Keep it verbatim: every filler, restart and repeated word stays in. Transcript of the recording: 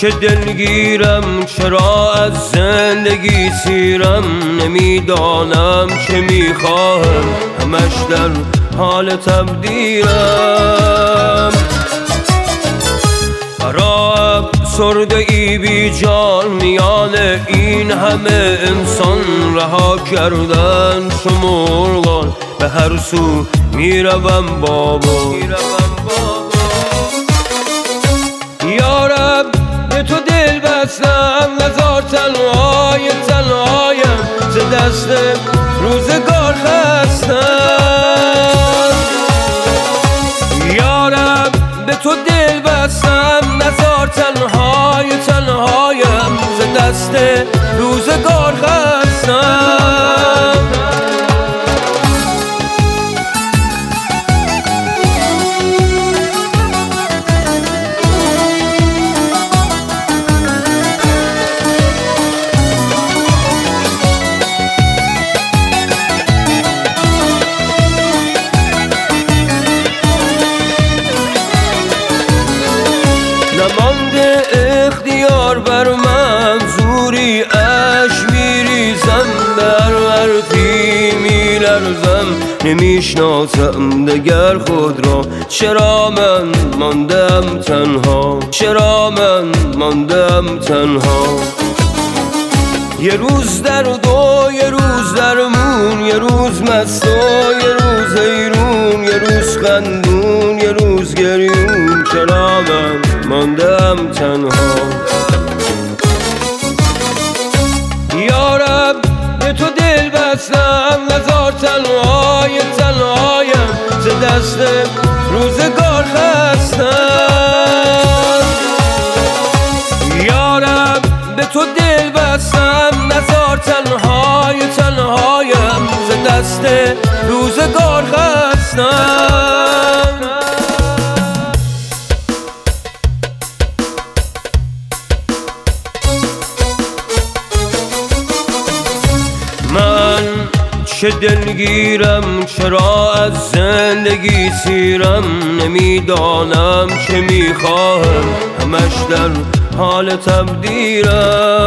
چه دلگیرم، چرا از زندگی سیرم، نمیدانم چه میخواهم، همش در حال تبدیلم. برا افسرده ای بی جان، میان این همه انسان رها کردن چو مرغان، به هر سو میروم بابا. یارب به تو دل بستم، نزار تنهای تنهایم، ز دست روزگار خستم. یارب به تو دل بستم، نزار تنهای تنهایم، ز دست روزگار خستم. نمانده اختیار بر من، زوری اش میریزم، در ورطی میلرزم، نمیشناسم دگر خود را. چرا من ماندم تنها، چرا من ماندم تنها. یه روز درد و یه روز درمون، یه روز مست و یه روز حیرون، یه روز خندون یه روز گریون، چرا من ماندم تنها. یارب به تو دل بستم، نزار تنهای تنهایم، ز دست روزگار خستم. یارب به تو دل بستم، نزار تنهای تنهایم، ز دست روزگار خستم. من چه دلگیرم، چرا از زندگی سیرم، نمیدانم چه میخواهم، همش در حال تبدیلم.